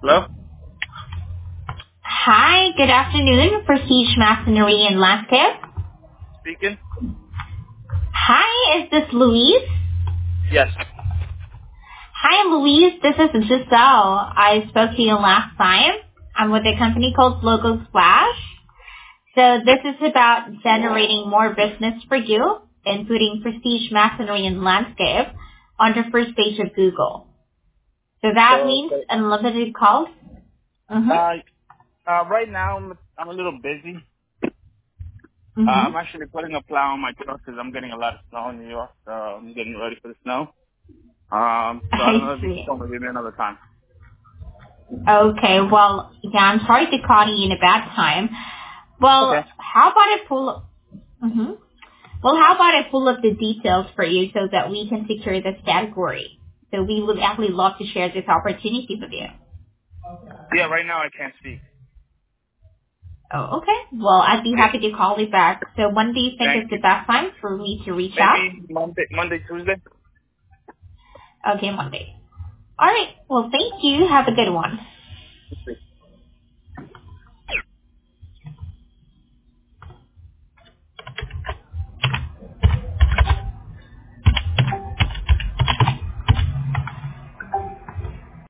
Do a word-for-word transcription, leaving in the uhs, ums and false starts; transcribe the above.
Hello? Hi, good afternoon, Prestige Masonry and Landscape. Speaking? Hi, is this Louise? Yes. Hi, Louise. This is Giselle. I spoke to you last time. I'm with a company called Logo Splash. So this is about generating more business for you and putting Prestige Masonry and Landscape on the first page of Google. So that So, means so unlimited calls. uh, Mm-hmm. uh, right now I'm, I'm a little busy. Uh, Mm-hmm. I'm actually putting a plow on my truck because I'm getting a lot of snow in New York. So I'm getting ready for the snow. Um, so I don't I know if you can see. call me maybe another time. Okay, well, yeah, I'm sorry to call you in a bad time. Okay. Well, how about I pull up, hmm well, how about I pull up the details for you so that we can secure this category? So we would actually love to share this opportunity with you. Yeah, right now I can't speak. Oh, okay. Well, I'd be Yeah. happy to call you back. So when do you think Thank is the you. best time for me to reach out? Maybe Monday, Monday, Tuesday? Okay, Monday. All right. Well, thank you. Have a good one.